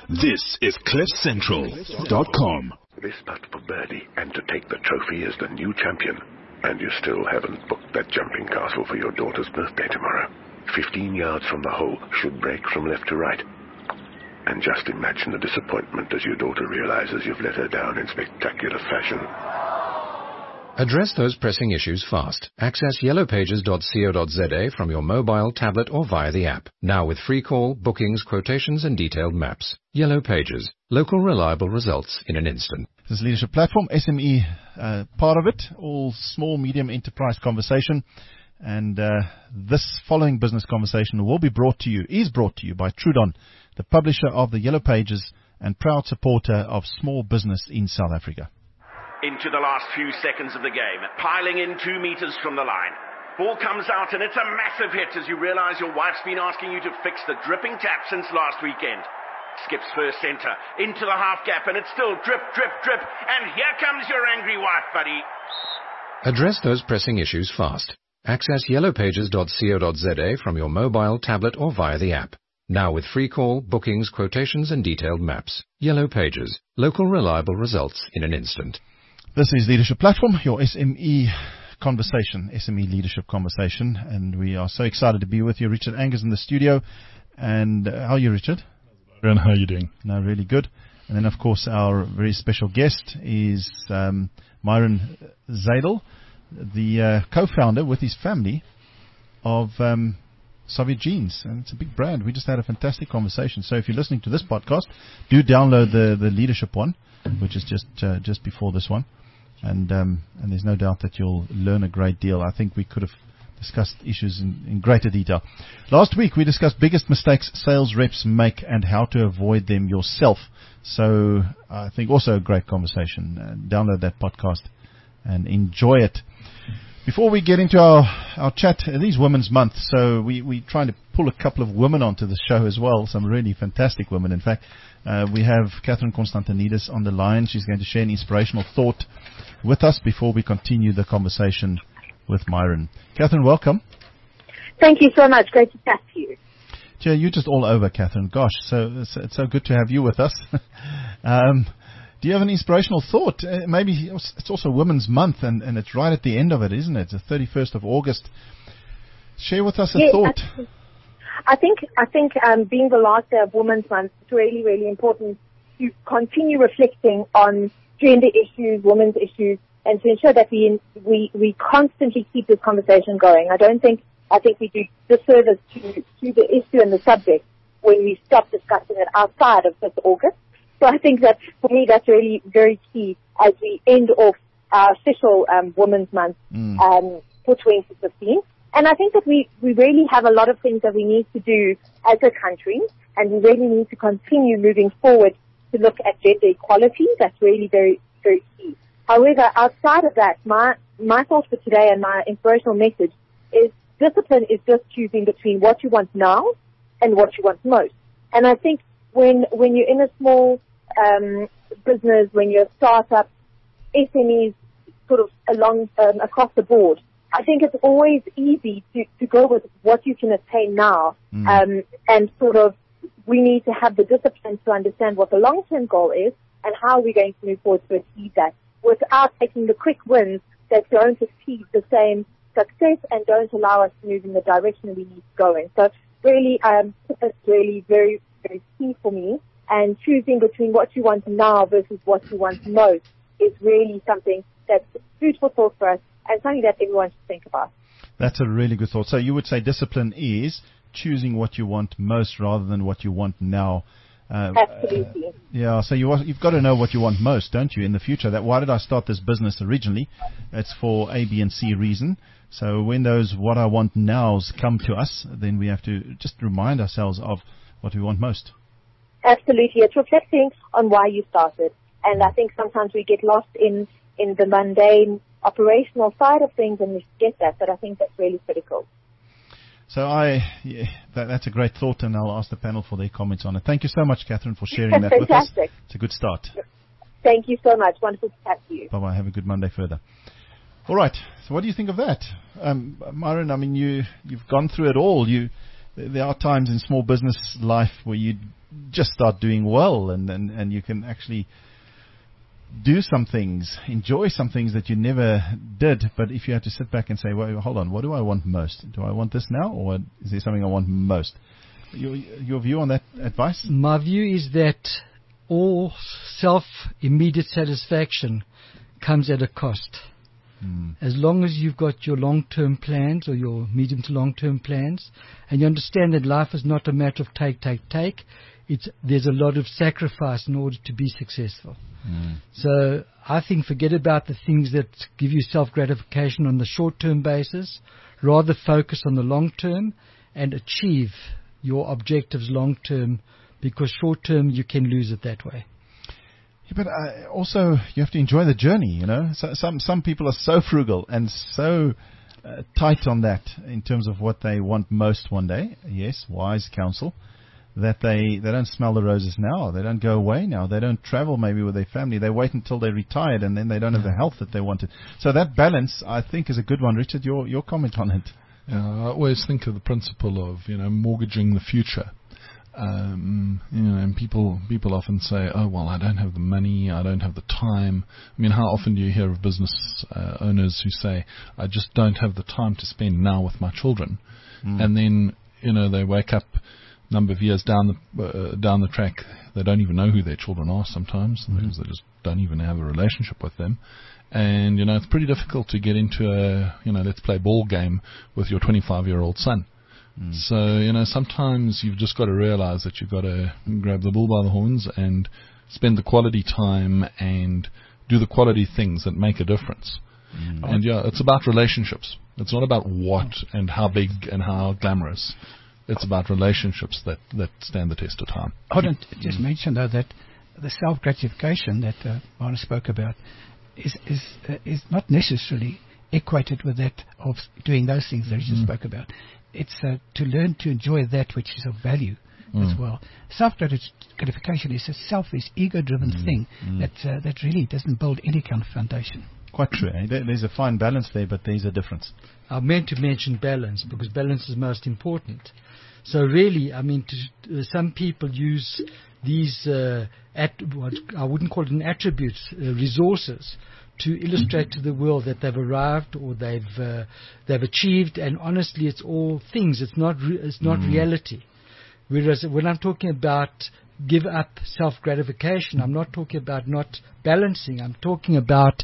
This is CliffCentral.com. This putt for birdie and to take the trophy as the new champion. And you still haven't booked that jumping castle for your daughter's birthday tomorrow. 15 yards from the hole, should break from left to right. And just imagine the disappointment as your daughter realizes you've let her down in spectacular fashion. Address those pressing issues fast. Access yellowpages.co.za from your mobile, tablet or via the app. Now with free call, bookings, quotations and detailed maps. Yellow Pages. Local reliable results in an instant. This leadership platform, SME, part of it, all small, medium enterprise conversation. And this following business conversation is brought to you by Trudon, the publisher of the Yellow Pages and proud supporter of small business in South Africa. Into the last few seconds of the game, piling in 2 meters from the line. Ball comes out and it's a massive hit as you realize your wife's been asking you to fix the dripping tap since last weekend. Skips first center, into the half gap, and it's still drip, drip, drip. And here comes your angry wife, buddy. Address those pressing issues fast. Access yellowpages.co.za from your mobile, tablet or via the app. Now with free call, bookings, quotations and detailed maps. Yellow Pages. Local reliable results in an instant. This is Leadership Platform, your SME conversation, SME leadership conversation. And we are so excited to be with you. Richard Angers in the studio. And how are you, Richard? And how are you doing? No, really good. And then, of course, our very special guest is Myron Zadel, the co-founder with his family of Soviet Jeans. And it's a big brand. We just had a fantastic conversation. So if you're listening to this podcast, do download the leadership one, which is just before this one. And there's no doubt that you'll learn a great deal. I think we could have discussed issues in greater detail. Last week we discussed biggest mistakes sales reps make and how to avoid them yourself. So I think also a great conversation. Download that podcast and enjoy it. Before we get into our chat, it is Women's Month, so we're trying to pull a couple of women onto the show as well, some really fantastic women. In fact, we have Catherine Constantinidis on the line. She's going to share an inspirational thought with us before we continue the conversation with Myron. Catherine, welcome. Thank you so much. Great to chat to you. Gee, you're just all over, Catherine. Gosh, so it's so good to have you with us. Do you have an inspirational thought? Maybe it's also Women's Month, and it's right at the end of it, isn't it? It's the 31st of August. Share with us a thought. I think being the last day of Women's Month, it's really, really important to continue reflecting on gender issues, women's issues, and to ensure that we constantly keep this conversation going. I think we do disservice to the issue and the subject when we stop discussing it outside of this August. So I think that for me that's really very key as we end off our official Women's Month for 2015. And I think that we really have a lot of things that we need to do as a country, and we really need to continue moving forward to look at gender equality. That's really very, very key. However, outside of that, my thought for today and my inspirational message is discipline is just choosing between what you want now and what you want most. And I think when you're in a small business, when you're a startup, SMEs sort of across the board, I think it's always easy to go with what you can attain now. And sort of we need to have the discipline to understand what the long-term goal is and how we're going to move forward to achieve that without taking the quick wins that don't achieve the same success and don't allow us to move in the direction we need to go in. So really, it's really very, very key for me. And choosing between what you want now versus what you want most is really something that's food for thought for us and something that everyone should think about. That's a really good thought. So you would say discipline is choosing what you want most rather than what you want now. Absolutely. Yeah, so you've got to know what you want most, don't you, in the future? That why did I start this business originally? It's for A, B, and C reason. So when those what I want nows come to us, then we have to just remind ourselves of what we want most. Absolutely. It's reflecting on why you started. And I think sometimes we get lost in the mundane operational side of things and we forget that, but I think that's really critical. So that's a great thought, and I'll ask the panel for their comments on it. Thank you so much, Catherine, for sharing that with us. It's a good start. Thank you so much. Wonderful to chat to you. Bye-bye. Have a good Monday further. All right. So what do you think of that? Myron, I mean, you've gone through it all. You there are times in small business life where you just start doing well, and you can actually do some things, enjoy some things that you never did. But if you have to sit back and say, well, hold on, what do I want most? Do I want this now, or is there something I want most? Your view on that advice? My view is that all immediate satisfaction comes at a cost. As long as you've got your long-term plans or your medium to long-term plans, and you understand that life is not a matter of take, there's a lot of sacrifice in order to be successful. So I think forget about the things that give you self-gratification on the short-term basis. Rather focus on the long-term and achieve your objectives long-term, because short-term you can lose it that way. Yeah, but also you have to enjoy the journey, you know. So, some people are so frugal and so tight on that in terms of what they want most one day. Yes, wise counsel. That they don't smell the roses now. They don't go away now. They don't travel maybe with their family. They wait until they're retired, and then they don't have the health that they wanted. So that balance, I think, is a good one. Richard, your comment on it. I always think of the principle of, mortgaging the future. And people often say, oh, well, I don't have the money, I don't have the time. I mean, how often do you hear of business owners who say, I just don't have the time to spend now with my children? And then, they wake up number of years down the track, they don't even know who their children are sometimes, because they just don't even have a relationship with them. And, it's pretty difficult to get into a, let's play ball game with your 25-year-old son. So, sometimes you've just got to realize that you've got to grab the bull by the horns and spend the quality time and do the quality things that make a difference. And, it's about relationships. It's not about what and how big and how glamorous. It's about relationships that stand the test of time. I want to just mention, though, that the self-gratification that Marlon spoke about is not necessarily equated with that of doing those things that he just spoke about. It's to learn to enjoy that which is of value as well. Self-gratification is a selfish, ego-driven thing that really doesn't build any kind of foundation. Quite true. There's a fine balance there, but there's a difference. I meant to mention balance, because balance is most important. So really, I mean, some people use these, what I wouldn't call it an attributes, resources, to illustrate to the world that they've arrived or they've achieved. And honestly, it's all things. It's not reality. Whereas when I'm talking about give up self-gratification, I'm not talking about not balancing. I'm talking about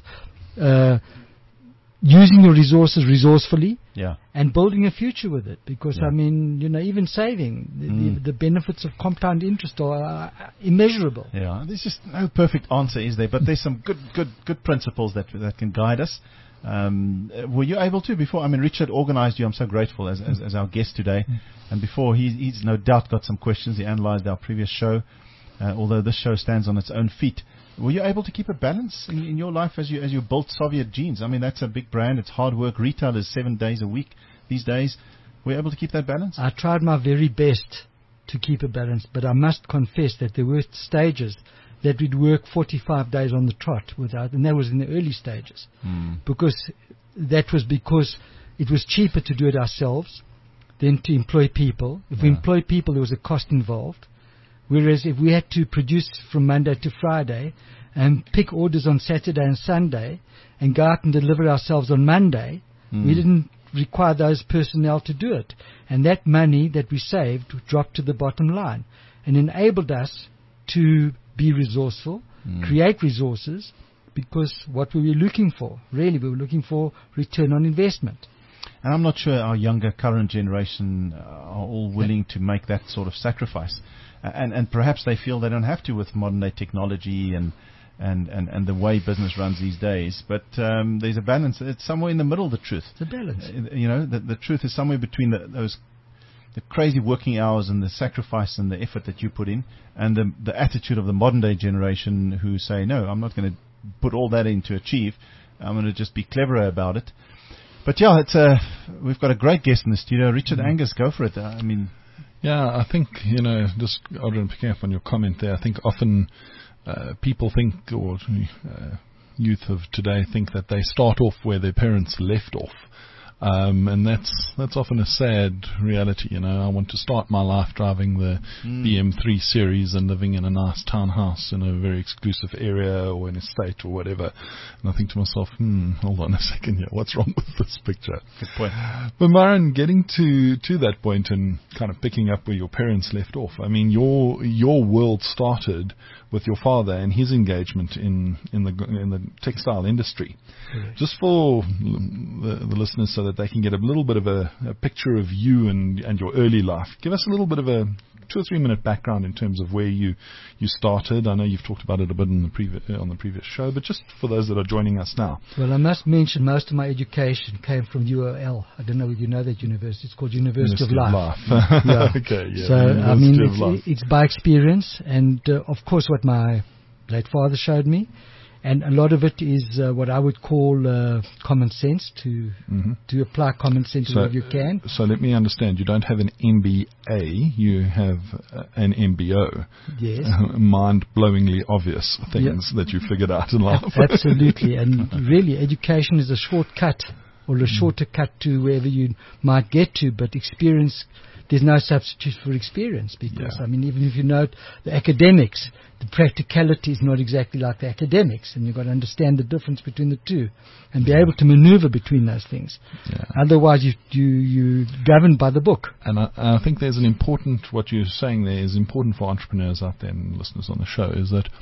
using your resources resourcefully, and building a future with it. Because I mean, even saving, the benefits of compound interest are immeasurable. Yeah, there's just no perfect answer, is there? But there's some good principles that can guide us. Were you able to before? I mean, Richard organized you. I'm so grateful as our guest today. And before, he's no doubt got some questions. He analyzed our previous show, although this show stands on its own feet. Were you able to keep a balance in your life as you built Soviet Jeans? I mean, that's a big brand. It's hard work. Retail is 7 days a week these days. Were you able to keep that balance? I tried my very best to keep a balance, but I must confess that there were stages that we'd work 45 days on the trot without, and that was in the early stages. Because it was cheaper to do it ourselves than to employ people. If we employ people, there was a cost involved. Whereas if we had to produce from Monday to Friday and pick orders on Saturday and Sunday and go out and deliver ourselves on Monday, we didn't require those personnel to do it. And that money that we saved dropped to the bottom line and enabled us to be resourceful, create resources, because what were we looking for? Really, we were looking for return on investment. And I'm not sure our younger current generation are all willing to make that sort of sacrifice. And perhaps they feel they don't have to with modern day technology and the way business runs these days. But there's a balance. It's somewhere in the middle, the truth. It's a balance. The truth is somewhere between the crazy working hours and the sacrifice and the effort that you put in, and the attitude of the modern day generation who say, no, I'm not going to put all that in to achieve. I'm going to just be cleverer about it. But we've got a great guest in the studio, Richard Angus. Go for it. I mean. Yeah, I think, just Adrian, picking up on your comment there, I think often people think, or youth of today think that they start off where their parents left off. And that's often a sad reality. You know, I want to start my life driving the BM3 series and living in a nice townhouse in a very exclusive area or an estate or whatever. And I think to myself, hold on a second here, what's wrong with this picture? Good point. But Myron, getting to that point and kind of picking up where your parents left off, I mean, your world started with your father and his engagement in the textile industry. Correct. Just for the listeners, so that they can get a little bit of a picture of you and your early life, give us a little bit of a 2 or 3 minute background in terms of where you started. I know you've talked about it a bit on the previous show, but just for those that are joining us now. Well, I must mention most of my education came from UOL. I don't know if you know that university. It's called University of Life. Yeah. Okay, yeah. So, I mean, it's by experience, and of course what my late father showed me. And a lot of it is what I would call common sense, to apply common sense wherever you can. So let me understand. You don't have an MBA. You have an MBO. Yes. Mind-blowingly obvious things that you figured out in life. Absolutely. And really, education is a shortcut or a shorter cut to wherever you might get to. But experience, there's no substitute for experience because, I mean, even if you know the academics, the practicality is not exactly like the academics, and you've got to understand the difference between the two and be able to maneuver between those things. Yeah. Otherwise, you're governed by the book. And I think there's an important, what you're saying there is important for entrepreneurs out there and listeners on the show, is that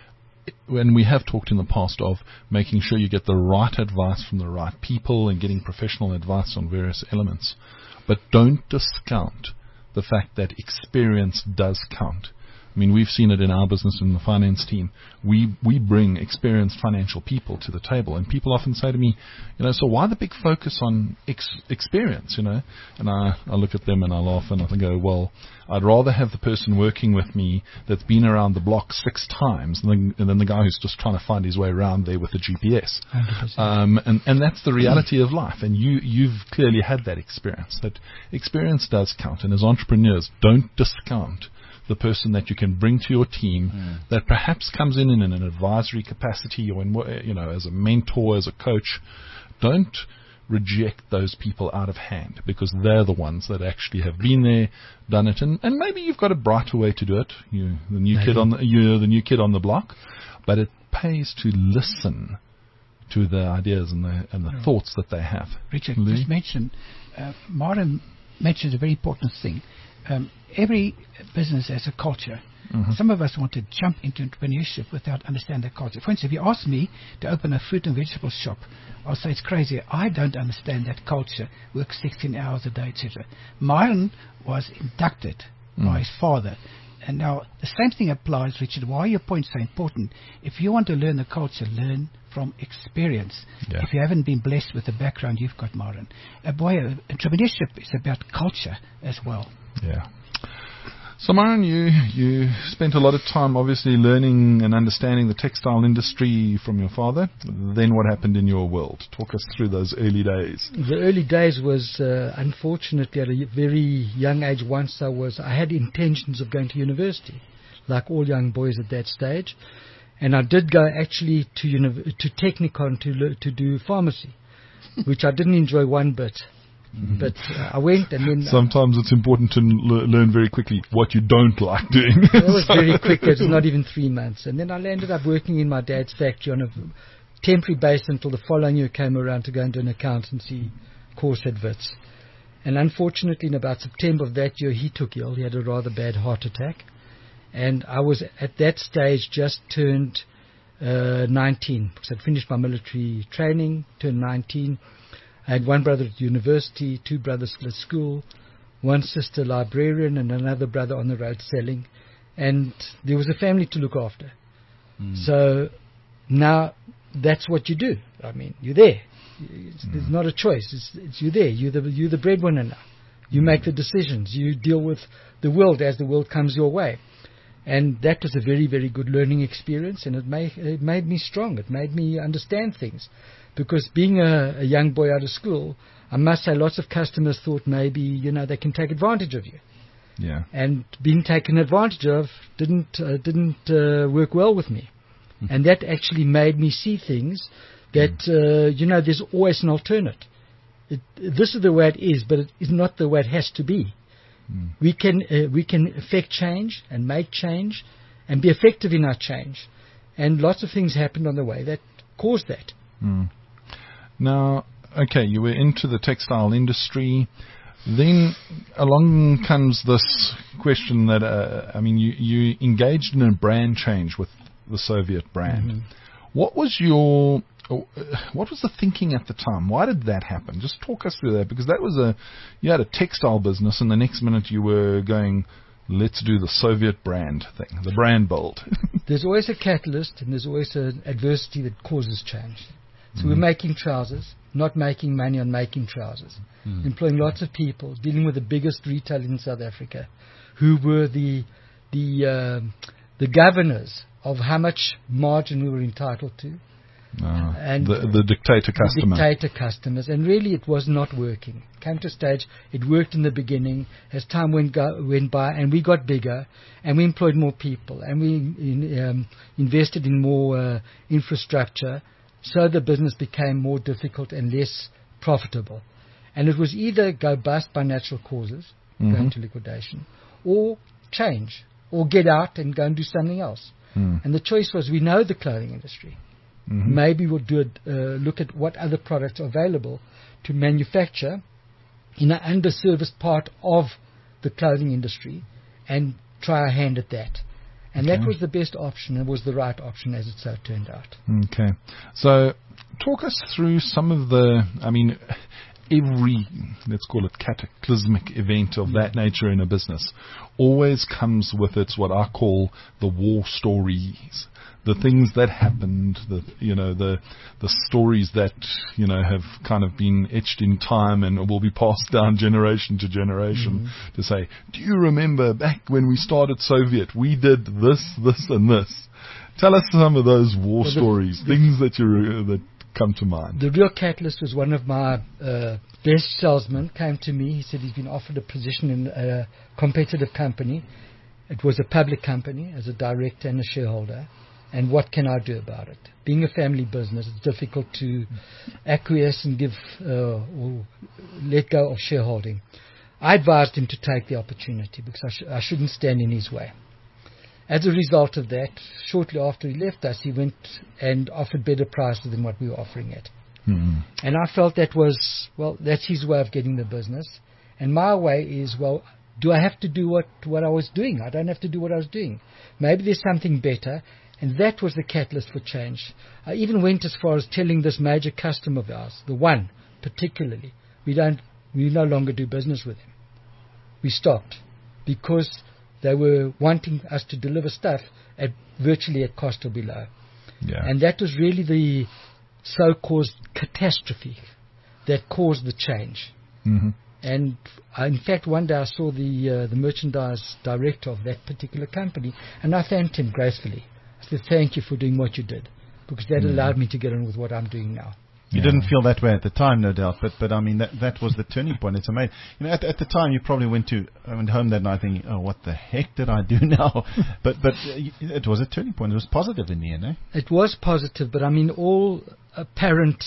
when we have talked in the past of making sure you get the right advice from the right people and getting professional advice on various elements, but don't discount the fact that experience does count. I mean, we've seen it in our business in the finance team. We bring experienced financial people to the table, and people often say to me, so why the big focus on experience, And I look at them and I laugh and I go, well, I'd rather have the person working with me that's been around the block 6 times than the guy who's just trying to find his way around there with a GPS. And that's the reality of life. And you've clearly had that experience. That experience does count. And as entrepreneurs, don't discount the person that you can bring to your team that perhaps comes in an advisory capacity or as a mentor, as a coach. Don't reject those people out of hand, because they're the ones that actually have been there, done it, and maybe you've got a brighter way to do it. You're the new kid on the block, but it pays to listen to the ideas and the thoughts that they have. Richard, just mention, Myron mentioned a very important thing. Every business has a culture. Some of us want to jump into entrepreneurship without understanding the culture. For instance, if you ask me to open a fruit and vegetable shop, I'll say it's crazy. I don't understand that culture. Work 16 hours a day, etc. Myron was inducted by his father. And now the same thing applies, Richard. Why are your points so important? If you want to learn the culture, learn from experience. Yeah. If you haven't been blessed with the background you've got, Myron. Entrepreneurship is about culture as well. Yeah. So, Myron, you spent a lot of time obviously learning and understanding the textile industry from your father. Then what happened in your world? Talk us through those early days. The early days was, unfortunately, at a very young age, I had intentions of going to university, like all young boys at that stage. And I did go actually to Technikon to do pharmacy, which I didn't enjoy one bit. But I went, and then sometimes it's important to learn very quickly what you don't like doing. It was very quick. It was not even 3 months, and then I ended up working in my dad's factory on a temporary basis until the following year came around to go into an accountancy course at Wits. And unfortunately, in about September of that year, he took ill. He had a rather bad heart attack, and I was at that stage just turned 19 because I'd finished my military training, turned 19. I had one brother at university, 2 brothers at school, one sister librarian, and another brother on the road selling. And there was a family to look after. So now that's what you do. I mean, you're there. There's not a choice. It's you're there. You're the breadwinner now. You make the decisions. You deal with the world as the world comes your way. And that was a very, very good learning experience, and it made me strong. It made me understand things. Because being a young boy out of school, I must say lots of customers thought maybe, they can take advantage of you. Yeah. And being taken advantage of didn't work well with me. And that actually made me see things that, there's always an alternate. this is the way it is, but it is not the way it has to be. We can affect change and make change and be effective in our change. And lots of things happened on the way that caused that. Now, okay, you were into the textile industry. Then along comes this question that, you engaged in a brand change with the Soviet brand. What was the thinking at the time? Why did that happen? Just talk us through that, because you had a textile business, and the next minute you were going, let's do the Soviet brand thing, the brand build. There's always a catalyst, and there's always an adversity that causes change. So we're making trousers, not making money on making trousers, employing lots of people, dealing with the biggest retailer in South Africa, who were the governors of how much margin we were entitled to. And the dictator customer. The dictator customers. And really it was not working. Came to a stage, it worked in the beginning. As time went by and we got bigger and we employed more people and we invested in more infrastructure, so the business became more difficult and less profitable. And it was either go bust by natural causes, go into liquidation, or change, or get out and go and do something else. And the choice was, we know the clothing industry. Maybe we'll look at what other products are available to manufacture in an underserviced part of the clothing industry and try our hand at that. And that was the best option. It was the right option, as it so turned out. Okay. So talk us through some of the, every, let's call it cataclysmic event of that nature in a business always comes with its, what I call the war stories. The things that happened, the stories that, have kind of been etched in time and will be passed down generation to generation to say, do you remember back when we started Soviet, we did this, and this. Tell us some of those war stories, things that come to mind. The real catalyst was one of my best salesmen came to me. He said he's been offered a position in a competitive company. It was a public company as a director and a shareholder. And what can I do about it? Being a family business, it's difficult to acquiesce and give or let go of shareholding. I advised him to take the opportunity because I shouldn't stand in his way. As a result of that, shortly after he left us, he went and offered better prices than what we were offering at. And I felt that's his way of getting the business. And my way is, do I have to do what I was doing? I don't have to do what I was doing. Maybe there's something better. And that was the catalyst for change. I even went as far as telling this major customer of ours, the one particularly, we no longer do business with him. We stopped because they were wanting us to deliver stuff at virtually at cost or below. And that was really the so-called catastrophe that caused the change. And in fact, one day I saw the merchandise director of that particular company, and I thanked him gracefully. I said, thank you for doing what you did, because that allowed me to get on with what I'm doing now. You didn't feel that way at the time, no doubt, but that was the turning point. It's amazing. At the time, you probably went home that night thinking, oh, what the heck did I do now? but it was a turning point. It was positive in the end, eh? It was positive, but all apparent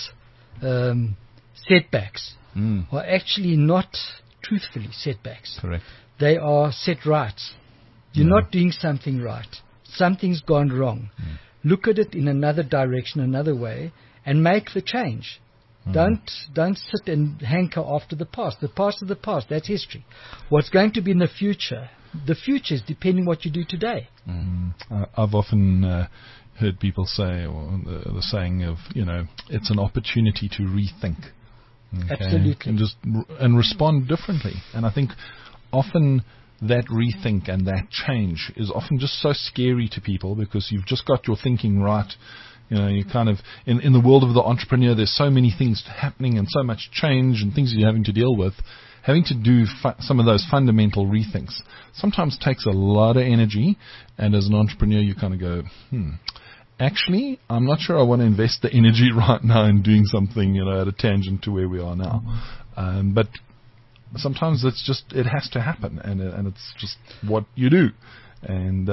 setbacks are actually not truthfully setbacks. Correct. They are set rights. You're not doing something right. Something's gone wrong. Look at it in another direction, another way, and make the change. Don't sit and hanker after the past. The past is the past. That's history. What's going to be in the future is depending what you do today. I've often heard people say, or the saying of, it's an opportunity to rethink. Okay? Absolutely. And respond differently. And I think often that rethink and that change is often just so scary to people because you've just got your thinking right. You kind of, in the world of the entrepreneur, there's so many things happening and so much change and things you're having to deal with. Having to do some of those fundamental rethinks sometimes takes a lot of energy. And as an entrepreneur, you kind of go, actually, I'm not sure I want to invest the energy right now in doing something, at a tangent to where we are now. But sometimes it has to happen, and it's just what you do, and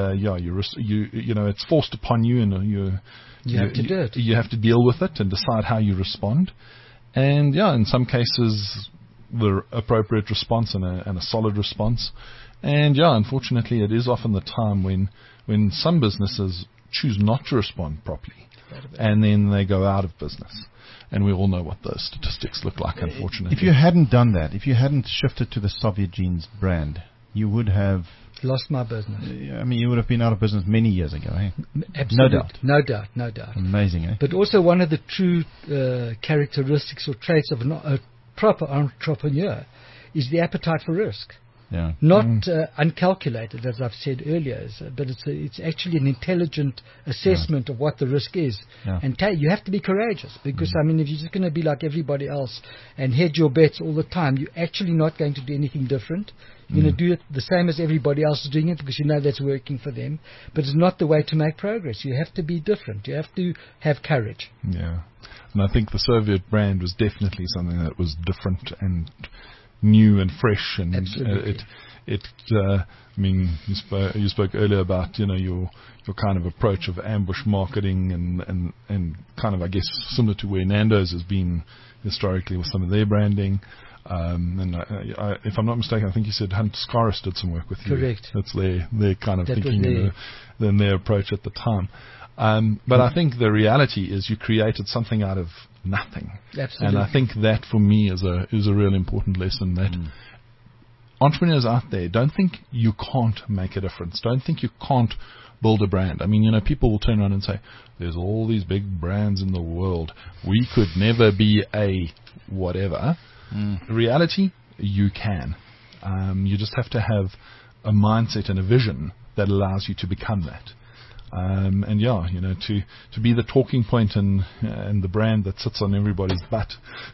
it's forced upon you, and you have to do it. You have to deal with it and decide how you respond, And yeah, in some cases, the appropriate response and a solid response. And yeah, unfortunately, it is often the time when some businesses choose not to respond properly, and then they go out of business. And we all know what those statistics look like, unfortunately. If you hadn't done that, if you hadn't shifted to the Soviet Jeans brand, you would have lost my business. I mean, you would have been out of business many years ago, eh? Absolutely. No doubt. Amazing, eh? But also one of the true characteristics or traits of a proper entrepreneur is the appetite for risk. Yeah. Not uncalculated, as I've said earlier, but it's actually an intelligent assessment of what the risk is. Yeah. And you have to be courageous, because, I mean, if you're just going to be like everybody else and hedge your bets all the time, you're actually not going to do anything different. You're going to do it the same as everybody else is doing it, because you know that's working for them. But it's not the way to make progress. You have to be different. You have to have courage. Yeah. And I think the Soviet brand was definitely something that was different and new and fresh, and I mean, you spoke earlier about, you know, your kind of approach of ambush marketing and kind of, I guess, similar to where Nando's has been historically with some of their branding. And if I'm not mistaken, I think you said Hunt Scaris did some work with you. Correct. That's their kind of thinking and their approach at the time. But I think the reality is you created something out of nothing. Absolutely. And I think that for me is a real important lesson, that entrepreneurs out there, don't think you can't make a difference. Don't think you can't build a brand. I mean, you know, people will turn around and say, there's all these big brands in the world. We could never be a whatever. Reality, you can. You just have to have a mindset and a vision that allows you to become that. And yeah, you know, to be the talking point and the brand that sits on everybody's butt.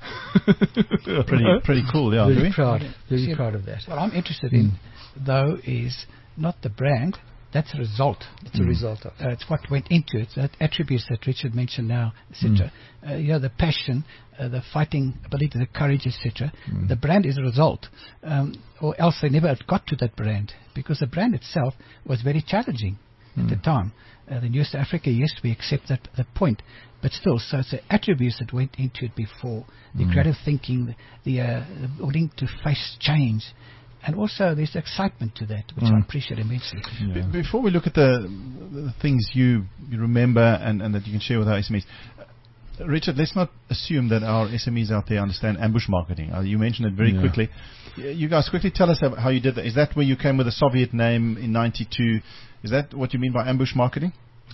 pretty cool, yeah. Very proud of that. What I'm interested in, though, is not the brand. That's a result. It's a result of it. It's what went into it. That attributes that Richard mentioned now, etc. The passion, the fighting ability, the courage, etc. The brand is a result, or else they never got to that brand, because the brand itself was very challenging at the time. The New South Africa, yes, we accept that the point, but still, so it's the attributes that went into it before, the creative thinking, the willing to face change. And also there's excitement to that, which I appreciate immensely. Yeah. Before we look at the things you remember and that you can share with our SMEs, Richard, let's not assume that our SMEs out there understand ambush marketing. You mentioned it very quickly. You guys quickly tell us how you did that. Is that where you came with a Soviet name in 92? Is that what you mean by ambush marketing?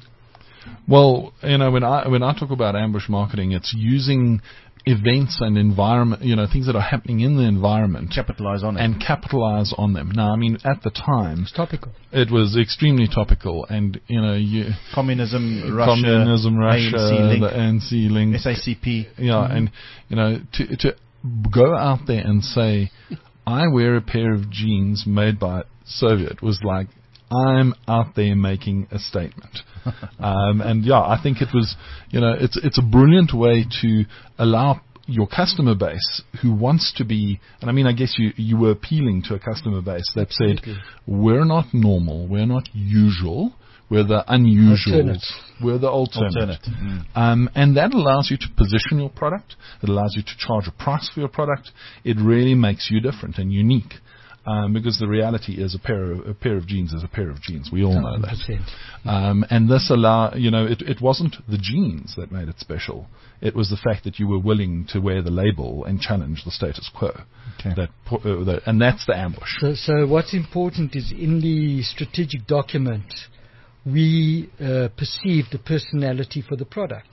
Well, you know, when I talk about ambush marketing, it's using events and environment, you know, things that are happening in the environment, capitalize on them. Now, I mean, at the time, it's topical. It was extremely topical, and you know, communism, Russia, the ANC link, SACP, and you know, to go out there and say, I wear a pair of jeans made by Soviet, was like, I'm out there making a statement. And yeah, I think it was, you know, it's a brilliant way to allow your customer base who wants to be, and I mean, I guess you were appealing to a customer base that said, we're not normal, we're not usual, we're the unusuals, we're the alternate. And that allows you to position your product, it allows you to charge a price for your product, it really makes you different and unique. Because the reality is a pair of jeans is a pair of jeans. We all know that. And this it wasn't the jeans that made it special. It was the fact that you were willing to wear the label and challenge the status quo. Okay. And that's the ambush. So what's important is in the strategic document, we perceived the personality for the product.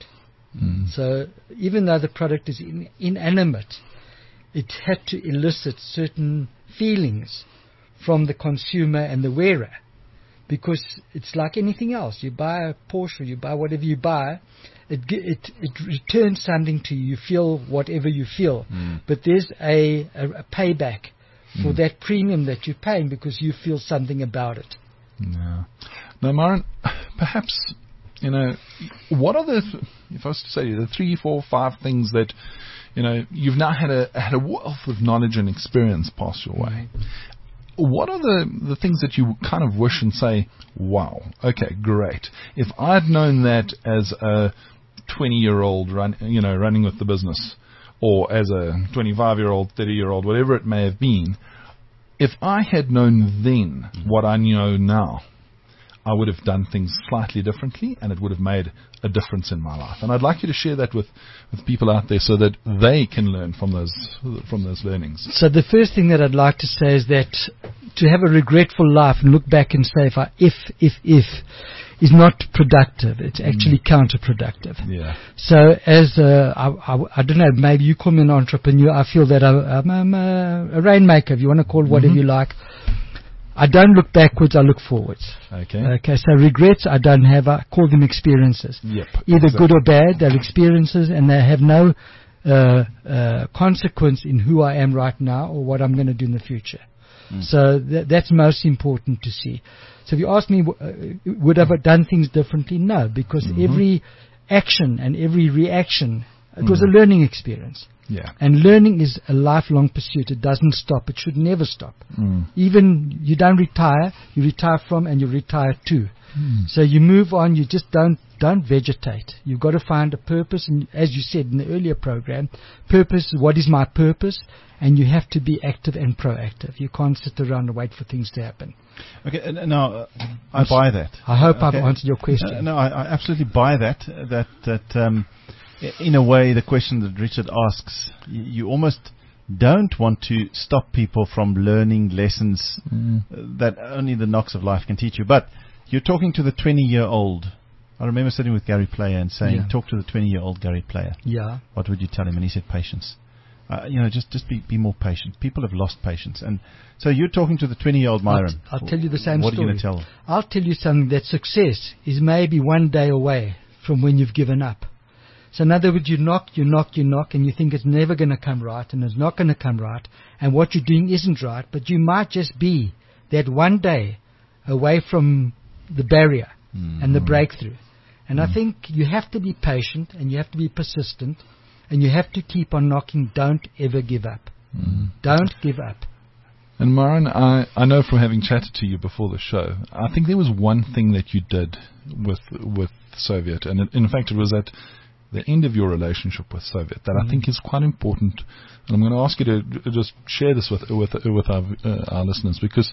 So even though the product is inanimate, it had to elicit certain feelings from the consumer and the wearer, because it's like anything else. You buy a Porsche, you buy whatever you buy, it returns something to you. You feel whatever you feel, but there's a payback for that premium that you're paying because you feel something about it. Yeah. Now, Myron, perhaps, you know, what are if I was to say the 3, 4, 5 things that, you know, you've now had a wealth of knowledge and experience pass your way. What are the things that you kind of wish and say, wow, okay, great. If I'd known that as a 20-year-old running with the business, or as a 25-year-old, 30-year-old, whatever it may have been, if I had known then what I know now, I would have done things slightly differently, and it would have made a difference in my life. And I'd like you to share that with people out there so that they can learn from those learnings. So the first thing that I'd like to say is that to have a regretful life and look back and say if is not productive. It's actually counterproductive. Yeah. So as I don't know, maybe you call me an entrepreneur. I feel that I'm a rainmaker, if you want to call it whatever you like. I don't look backwards, I look forwards. Okay, so regrets I don't have, I call them experiences. Yep. Either good or bad, they're experiences and they have no consequence in who I am right now or what I'm going to do in the future. So that's most important to see. So if you ask me, would I have done things differently? No, because every action and every reaction, it was a learning experience. Yeah. And learning is a lifelong pursuit. It doesn't stop. It should never stop. Even you don't retire. You retire from and you retire to. So you move on. You just don't vegetate. You've got to find a purpose. And as you said in the earlier program, purpose, what is my purpose? And you have to be active and proactive. You can't sit around and wait for things to happen. Okay, now I buy that. I hope I've answered your question. No, I absolutely buy that. That in a way, the question that Richard asks, you almost don't want to stop people from learning lessons that only the knocks of life can teach you. But you're talking to the 20-year-old. I remember sitting with Gary Player and saying, talk to the 20-year-old Gary Player. Yeah. What would you tell him? And he said, patience. Just be more patient. People have lost patience. And so you're talking to the 20-year-old Myron. I'll tell you the same story. What are you going to tell them? I'll tell you something, that success is maybe one day away from when you've given up. So in other words, you knock, and you think it's never going to come right, and it's not going to come right, and what you're doing isn't right, but you might just be that one day away from the barrier and the breakthrough. And I think you have to be patient, and you have to be persistent, and you have to keep on knocking. Don't ever give up. Don't give up. And Myron, I know from having chatted to you before the show, I think there was one thing that you did with Soviet, and in fact it was at the end of your relationship with Soviet that I think is quite important. And I'm going to ask you to just share this with our listeners, because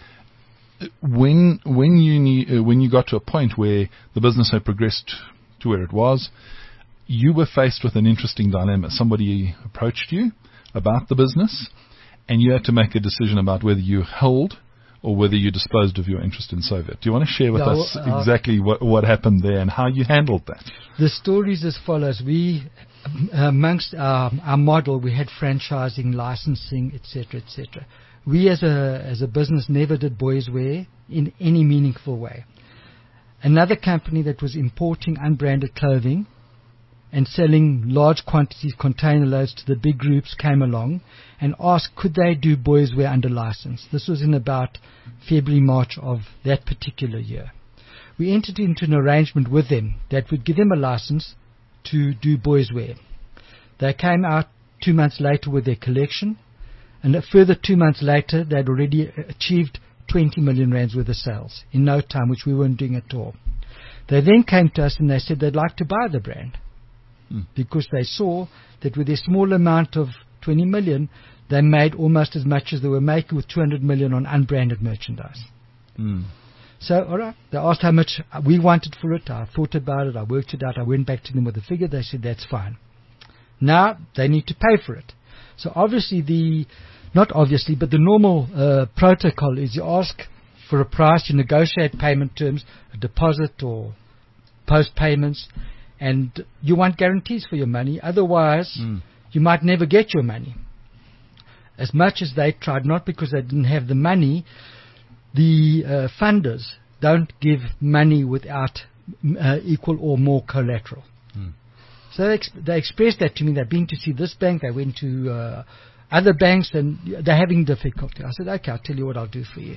when you got to a point where the business had progressed to where it was, you were faced with an interesting dilemma. Somebody approached you about the business, and you had to make a decision about whether you held or whether you disposed of your interest in Soviet. Do you want to share with us exactly what happened there and how you handled that? The story is as follows. We, amongst our model, we had franchising, licensing, etc., etc. We as a business never did boys' wear in any meaningful way. Another company that was importing unbranded clothing and selling large quantities, container loads to the big groups, came along and asked could they do boys' wear under license. This was in about February, March of that particular year. We entered into an arrangement with them that would give them a license to do boys' wear. They came out 2 months later with their collection, and a further 2 months later they'd already achieved 20 million rands worth of sales in no time, which we weren't doing at all. They then came to us and they said they'd like to buy the brand. Because they saw that with their small amount of 20 million, they made almost as much as they were making with 200 million on unbranded merchandise. So, all right, they asked how much we wanted for it. I thought about it. I worked it out. I went back to them with a figure. They said, that's fine. Now, they need to pay for it. So, obviously, not obviously, but the normal protocol is you ask for a price, you negotiate payment terms, a deposit or post payments, and you want guarantees for your money. Otherwise, you might never get your money. As much as they tried, not because they didn't have the money, the funders don't give money without equal or more collateral. So they expressed that to me. They've been to see this bank. They went to other banks, and they're having difficulty. I said, okay, I'll tell you what I'll do for you.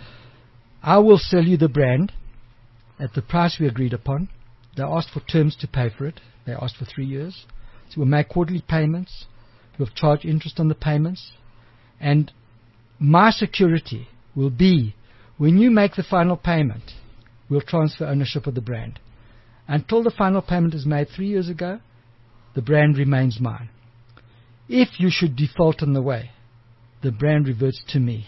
I will sell you the brand at the price we agreed upon. They asked for terms to pay for it. They asked for 3 years. So we'll make quarterly payments. We'll charge interest on the payments. And my security will be, when you make the final payment, we'll transfer ownership of the brand. Until the final payment is made 3 years ago, the brand remains mine. if you should default on the way, the brand reverts to me.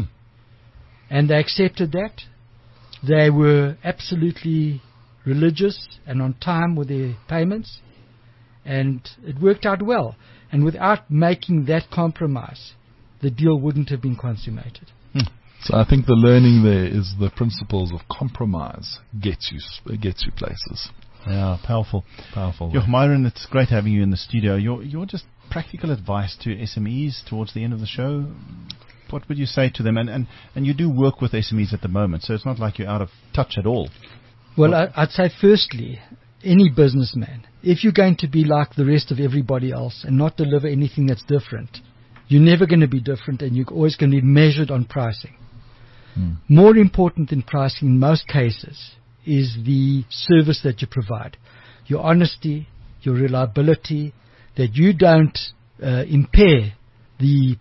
And they accepted that. They were absolutely religious and on time with their payments, and it worked out well. And without making that compromise, the deal wouldn't have been consummated. So I think the learning there is the principles of compromise gets you places. Yeah, powerful. Powerful. Myron, it's great having you in the studio. Your just practical advice to SMEs towards the end of the show, what would you say to them? And you do work with SMEs at the moment, so it's not like you're out of touch at all. Well, I'd say firstly, any businessman, if you're going to be like the rest of everybody else and not deliver anything that's different, you're never going to be different, and you're always going to be measured on pricing. More important than pricing in most cases is the service that you provide. Your honesty, your reliability, that you don't impair the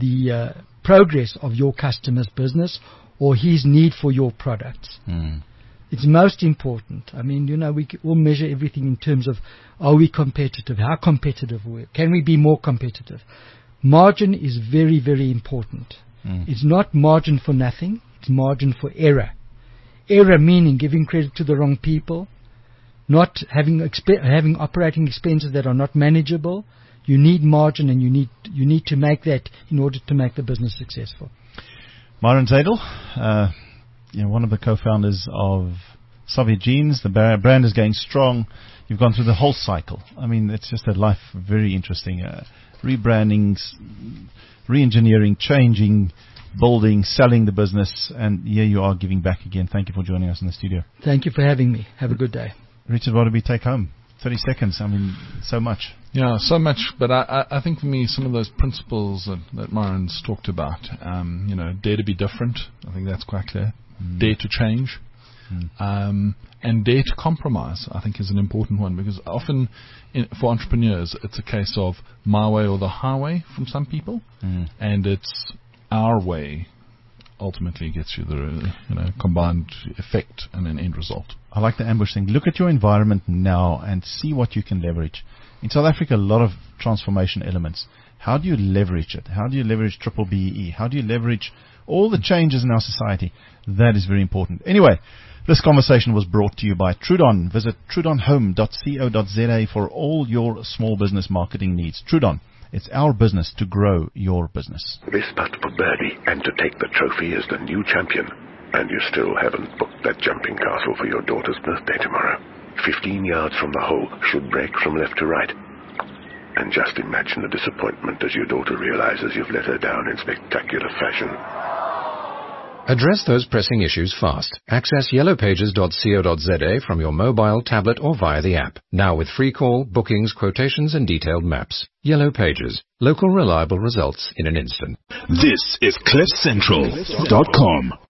progress of your customer's business or his need for your products. It's most important. I mean, we all measure everything in terms of, are we competitive? How competitive are we? Can we be more competitive? Margin is very, very important. It's not margin for nothing. It's margin for error. Error meaning giving credit to the wrong people, not having operating expenses that are not manageable. You need margin, and you need to make that in order to make the business successful. Myron Zeidel, one of the co-founders of Soviet Jeans. The brand is going strong. You've gone through the whole cycle. I mean, it's just a life very interesting. Rebranding, re-engineering, changing, building, selling the business, and here you are giving back again. Thank you for joining us in the studio. Thank you for having me. Have a good day. Richard, what did we take home? 30 seconds. I mean, so much. Yeah, so much. But I think for me, some of those principles that Myron's talked about, dare to be different. I think that's quite clear. Dare to change. And dare to compromise, I think, is an important one, because often for entrepreneurs, it's a case of my way or the highway from some people, and it's our way ultimately gets you the combined effect and an end result. I like the ambush thing. Look at your environment now and see what you can leverage. In South Africa, a lot of transformation elements. How do you leverage it? How do you leverage triple BEE? How do you leverage all the changes in our society? That is very important. Anyway, this conversation was brought to you by Trudon. Visit trudonhome.co.za for all your small business marketing needs. Trudon, it's our business to grow your business. This putt for birdie and to take the trophy as the new champion. And you still haven't booked that jumping castle for your daughter's birthday tomorrow. 15 yards from the hole, should break from left to right. And just imagine the disappointment as your daughter realizes you've let her down in spectacular fashion. Address those pressing issues fast. Access yellowpages.co.za from your mobile, tablet or via the app. Now with free call, bookings, quotations and detailed maps. Yellow Pages. Local reliable results in an instant. This is CliffCentral.com.